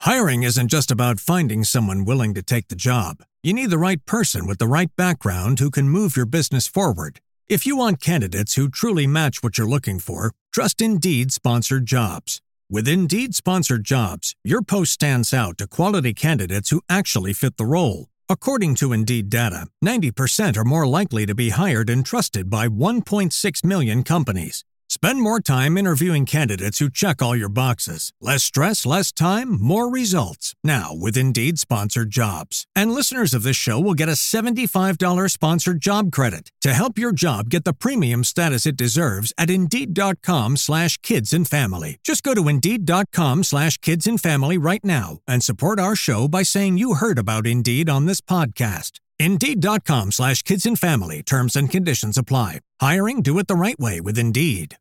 Hiring isn't just about finding someone willing to take the job. You need the right person with the right background who can move your business forward. If you want candidates who truly match what you're looking for, trust Indeed-sponsored jobs. With Indeed-sponsored jobs, your post stands out to quality candidates who actually fit the role. According to Indeed data, 90% are more likely to be hired and trusted by 1.6 million companies. Spend more time interviewing candidates who check all your boxes. Less stress, less time, more results. Now, with Indeed-sponsored jobs. And listeners of this show will get a $75 sponsored job credit to help your job get the premium status it deserves at Indeed.com/kidsandfamily. Just go to Indeed.com/kidsandfamily right now and support our show by saying you heard about Indeed on this podcast. Indeed.com/kidsandfamily. Terms and conditions apply. Hiring? Do it the right way with Indeed.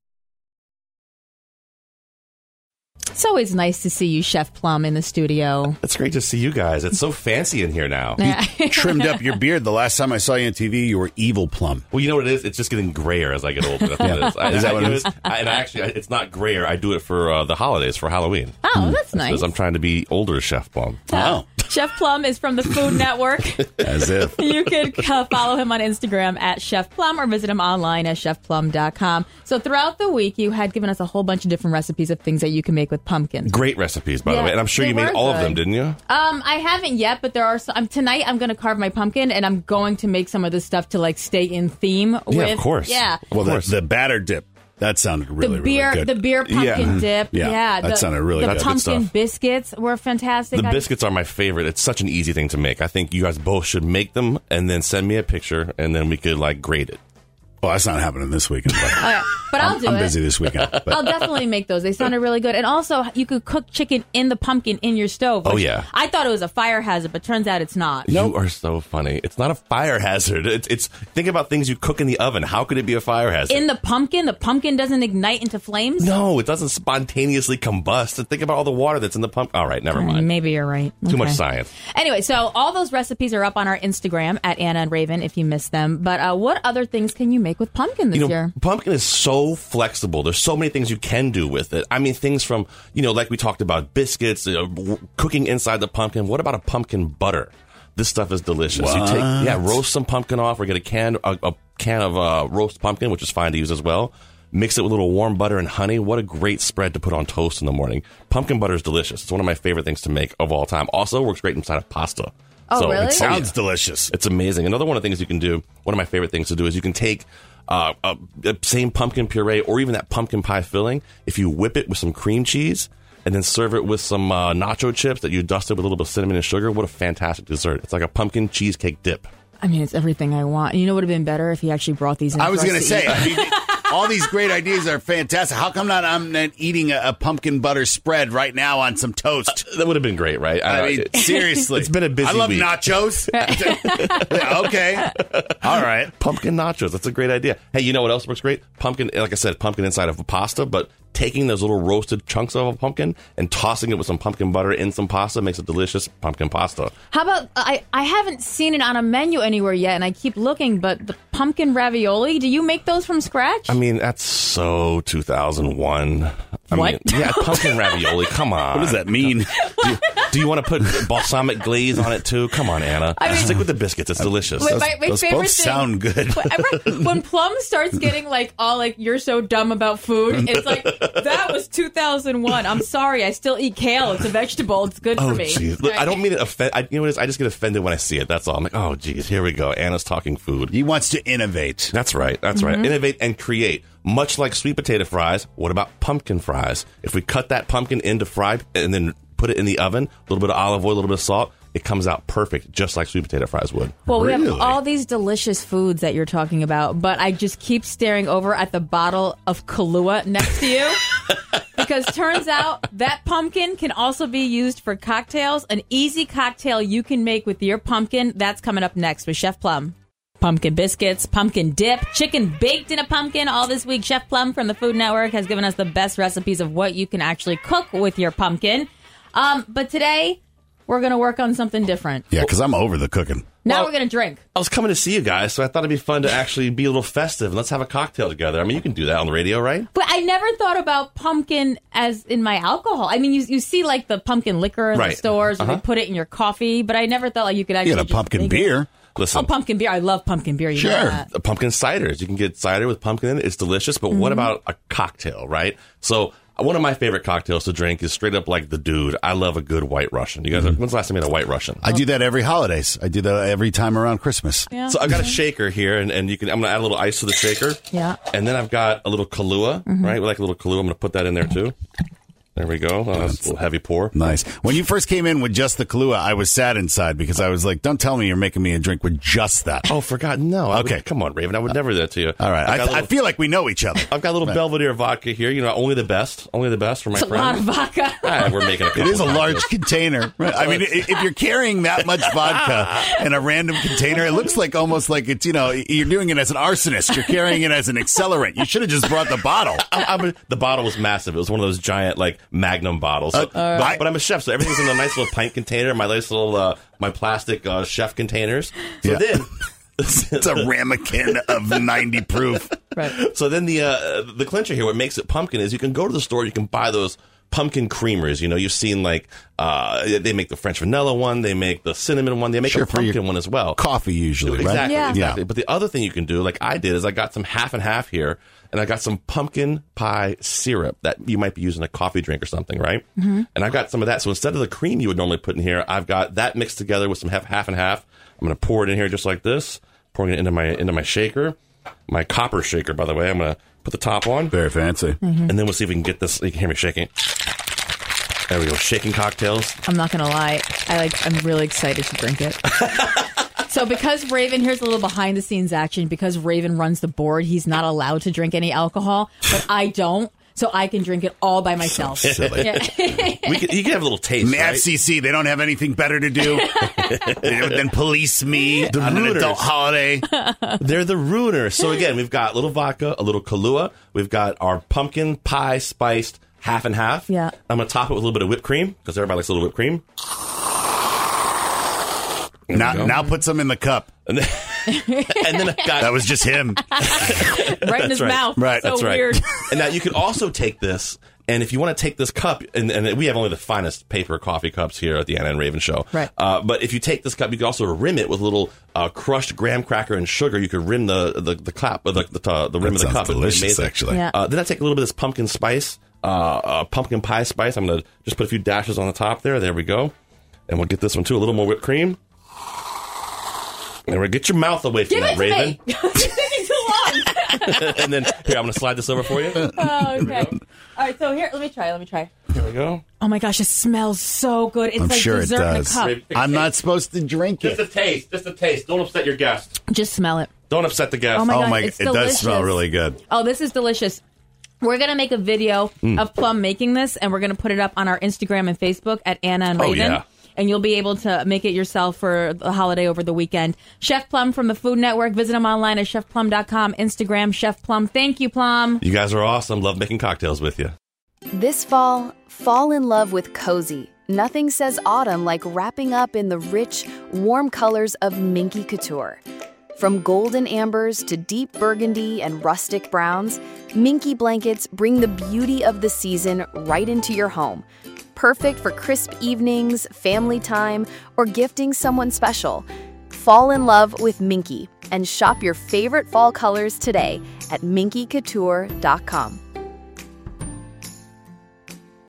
It's always nice to see you, Chef Plum, in the studio. It's great to see you guys. It's so fancy in here now. You trimmed up your beard. The last time I saw you on TV, you were evil Plum. Well, you know what it is? It's just getting grayer as I get older. That's what it is. Is that what it is? And actually, it's not grayer. I do it for the holidays, for Halloween. Oh, that's nice. Because I'm trying to be older, Chef Plum. Oh. Chef Plum is from the Food Network. As if. You can follow him on Instagram at Chef Plum or visit him online at chefplum.com. So throughout the week, you had given us a whole bunch of different recipes of things that you can make with pumpkin. Great recipes, by the way. And I'm sure you made all of them, didn't you? I haven't yet, but there are some. Tonight, I'm going to carve my pumpkin, and I'm going to make some of this stuff to like stay in theme with. Yeah, of course. Yeah. Well, the batter dip. That sounded really good. The beer pumpkin dip. Yeah, that sounded really good. The pumpkin biscuits were fantastic. The biscuits are my favorite. It's such an easy thing to make. I think you guys both should make them and then send me a picture, and then we could like grade it. Well, that's not happening this weekend. But I'll do it. I'm busy this weekend. But. I'll definitely make those. They sounded really good. And also, you could cook chicken in the pumpkin in your stove. Oh, yeah. I thought it was a fire hazard, but turns out it's not. You are so funny. It's not a fire hazard. It's think about things you cook in the oven. How could it be a fire hazard? In the pumpkin doesn't ignite into flames? No, it doesn't spontaneously combust. And think about all the water that's in the pumpkin. All right, never mind. Maybe you're right. Too much science. Anyway, so all those recipes are up on our Instagram at Anna and Raven if you missed them. But what other things can you make with pumpkin this year? Pumpkin is so flexible. There's so many things you can do with it. I mean, things from, like we talked about, biscuits, cooking inside the pumpkin. What about a pumpkin butter? This stuff is delicious. What? You roast some pumpkin off or get a can of roast pumpkin, which is fine to use as well. Mix it with a little warm butter and honey. What a great spread to put on toast in the morning. Pumpkin butter is delicious. It's one of my favorite things to make of all time. Also works great inside of pasta. Oh, really? It sounds delicious. It's amazing. Another one of the things you can do, one of my favorite things to do is you can take same pumpkin puree or even that pumpkin pie filling, if you whip it with some cream cheese and then serve it with some nacho chips that you dusted with a little bit of cinnamon and sugar, what a fantastic dessert. It's like a pumpkin cheesecake dip. I mean, it's everything I want. You know what would have been better if he actually brought these in. I was going to say, all these great ideas are fantastic. How come I'm not eating a pumpkin butter spread right now on some toast? That would have been great, right? I mean, seriously. It's been a busy week. I love nachos. Okay. All right. Pumpkin nachos. That's a great idea. Hey, you know what else works great? Pumpkin, like I said, pumpkin inside of a pasta, but taking those little roasted chunks of a pumpkin and tossing it with some pumpkin butter in some pasta makes a delicious pumpkin pasta. How about, I haven't seen it on a menu anywhere yet, and I keep looking, but the pumpkin ravioli, do you make those from scratch? I mean, that's so 2001. What? Yeah, pumpkin ravioli. Come on. What does that mean? Do you want to put balsamic glaze on it, too? Come on, Anna. Stick with the biscuits. It's delicious. My Those favorite both sound good. When Plum starts getting you're so dumb about food, it's like, that was 2001. I'm sorry. I still eat kale. It's a vegetable. It's good for me. Geez. Look, I don't mean to offend. You know what it is? I just get offended when I see it. That's all. I'm like, oh, geez, here we go. Anna's talking food. He wants to innovate. That's right. That's right. Innovate and create. Much like sweet potato fries, what about pumpkin fries? If we cut that pumpkin into fried and then put it in the oven, a little bit of olive oil, a little bit of salt, it comes out perfect, just like sweet potato fries would. Well, we have all these delicious foods that you're talking about, but I just keep staring over at the bottle of Kahlua next to you. Because turns out that pumpkin can also be used for cocktails. An easy cocktail you can make with your pumpkin. That's coming up next with Chef Plum. Pumpkin biscuits, pumpkin dip, chicken baked in a pumpkin. All this week, Chef Plum from the Food Network has given us the best recipes of what you can actually cook with your pumpkin. But today, we're going to work on something different. Yeah, because I'm over the cooking. Now Well, we're going to drink. I was coming to see you guys, so I thought it'd be fun to actually be a little festive and let's have a cocktail together. I mean, you can do that on the radio, right? But I never thought about pumpkin as in my alcohol. I mean, you see like the pumpkin liquor in the Right. stores, or they put it in your coffee, but I never thought like you could actually You get a just pumpkin make it. beer. Listen, Oh, pumpkin beer. I love pumpkin beer. You know Sure. that. pumpkin ciders. You can get cider with pumpkin in it. It's delicious. But what about a cocktail, right? So one of my favorite cocktails to drink is straight up like the dude. I love a good White Russian. You guys, when's the last time you had a White Russian? I do that every holidays. I do that every time around Christmas. Yeah. So I've got a shaker here, and you can. I'm gonna add a little ice to the shaker. Yeah. And then I've got a little Kahlua, right? We like a little Kahlua. I'm gonna put that in there too. There we go. Oh, that's a little heavy pour. Nice. When you first came in with just the Kahlua, I was sad inside because I was like, don't tell me you're making me a drink with just that. Oh, forgot. No. Okay. Come on, Raven. I would never do that to you. All right. I feel like we know each other. I've got a little Belvedere vodka here. You know, only the best for my It's a lot of friends. vodka. We're making a couple It is a of large cocktails. container. Right? I mean, if you're carrying that much vodka in a random container, it looks like almost like it's, you're doing it as an arsonist. You're carrying it as an accelerant. You should have just brought the bottle. The bottle was massive. It was one of those giant, like, Magnum bottles. So, but I'm a chef, so everything's in a nice little pint container. My nice little, my plastic chef containers. So Yeah. then, It's a ramekin of 90 proof. Right. so then the clincher here, what makes it pumpkin is you can go to the store, you can buy those pumpkin creamers. You know, you've seen like they make the French vanilla one, they make the cinnamon one, they make Sure, a for your pumpkin one as well. Coffee usually, right? Exactly, Yeah. exactly. But the other thing you can do, like I did, is I got some half and half here, and I got some pumpkin pie syrup that you might be using a coffee drink or something, right? Mm-hmm. And I got some of that. So instead of the cream you would normally put in here, I've got that mixed together with some half and half. I'm going to pour it in here just like this, pouring it into my shaker, my copper shaker, by the way. I'm going to put the top on, Very fancy. and then we'll see if we can get this. You can hear me shaking. There we go, shaking cocktails. I'm not gonna lie. I'm really excited to drink it. So because Raven, here's a little behind the scenes action. Because Raven runs the board, he's not allowed to drink any alcohol, but I don't. So I can drink it all by myself. Silly. Yeah. You can have a little taste, And the right? FCC, they don't have anything better to do than police me on an Rooters. adult holiday. They're the ruiners. So again, we've got a little vodka, a little Kahlua. We've got our pumpkin pie spiced half and half. Yeah. I'm going to top it with a little bit of whipped cream because everybody likes a little whipped cream. There we go. Now put some in the cup. And then I've got... That was just him. Right in his right. mouth. Right. So That's right. weird. And now you can also take this, and if you want to take this cup, and we have only the finest paper coffee cups here at the Anna and Raven Show. Right. But if you take this cup, you can also rim it with a little crushed graham cracker and sugar. You could rim the cup, the rim That of the sounds cup. It'd be delicious, amazing. actually. Yeah. Then I take a little bit of this pumpkin spice, pumpkin pie spice. I'm going to just put a few dashes on the top there. There we go. And we'll get this one too. A little more whipped cream. And get your mouth away from Give that, it to Raven. me. It's taking too long. And then here, I'm going to slide this over for you. Oh, okay. All right. So here, let me try. Here we go. Oh my gosh, it smells so good. It's I'm like sure it dessert in a does. cup. I'm not supposed to drink Just it. a taste. Don't upset your guest. Just smell it. Don't upset the guest. Oh my Oh God, my! it's It does smell delicious. really good. Oh, this is delicious. We're going to make a video of Plum making this, and we're going to put it up on our Instagram and Facebook at Anna and Raven. yeah. And you'll be able to make it yourself for the holiday over the weekend. Chef Plum from the Food Network. Visit him online at chefplum.com. Instagram, Chef Plum. Thank you, Plum. You guys are awesome. Love making cocktails with you. This fall in love with cozy. Nothing says autumn like wrapping up in the rich, warm colors of Minky Couture. From golden ambers to deep burgundy and rustic browns, Minky blankets bring the beauty of the season right into your home. Perfect for crisp evenings, family time, or gifting someone special. Fall in love with Minky and shop your favorite fall colors today at minkycouture.com.